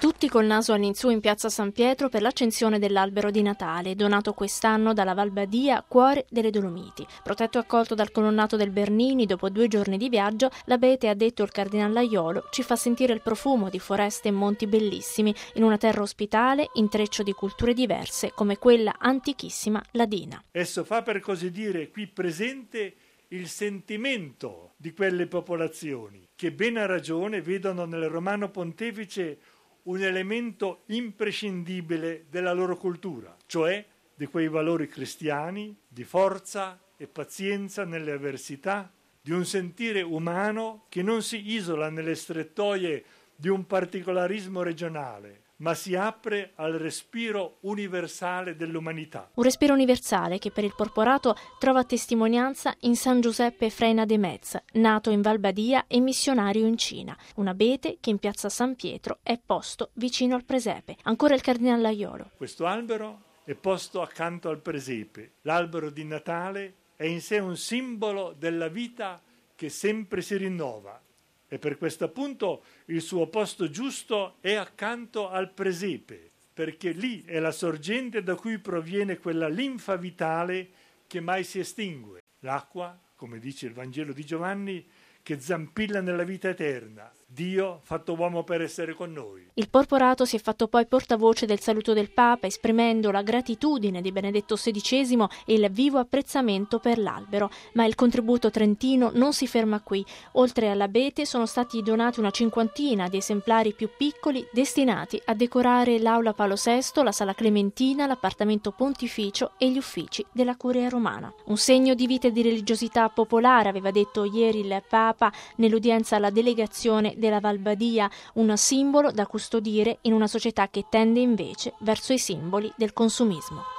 Tutti col naso all'insù in piazza San Pietro per l'accensione dell'albero di Natale, donato quest'anno dalla Val Badia, cuore delle Dolomiti. Protetto e accolto dal colonnato del Bernini, dopo 2 giorni di viaggio, l'abete, ha detto il cardinal Laiolo, ci fa sentire il profumo di foreste e monti bellissimi, in una terra ospitale, intreccio di culture diverse, come quella antichissima ladina. Esso fa, per così dire, qui presente il sentimento di quelle popolazioni, che ben a ragione vedono nel Romano Pontefice un elemento imprescindibile della loro cultura, cioè di quei valori cristiani di forza e pazienza nelle avversità, di un sentire umano che non si isola nelle strettoie di un particolarismo regionale, ma si apre al respiro universale dell'umanità. Un respiro universale che per il Porporato trova testimonianza in San Giuseppe Frena de Metz, nato in Val Badia e missionario in Cina, un abete che in piazza San Pietro è posto vicino al presepe. Ancora il cardinal Laiolo. Questo albero è posto accanto al presepe. L'albero di Natale è in sé un simbolo della vita che sempre si rinnova. E per questo appunto il suo posto giusto è accanto al presepe, perché lì è la sorgente da cui proviene quella linfa vitale che mai si estingue. L'acqua, come dice il Vangelo di Giovanni, che zampilla nella vita eterna. Dio fatto uomo per essere con noi. Il Porporato si è fatto poi portavoce del saluto del Papa, esprimendo la gratitudine di Benedetto XVI e il vivo apprezzamento per l'albero. Ma il contributo trentino non si ferma qui. Oltre all'abete sono stati donati una 50 di esemplari più piccoli destinati a decorare l'Aula Paolo VI, la Sala Clementina, l'appartamento pontificio e gli uffici della Curia Romana. Un segno di vita e di religiosità popolare, aveva detto ieri il Papa nell'udienza alla delegazione della Val Badia, un simbolo da custodire in una società che tende invece verso i simboli del consumismo.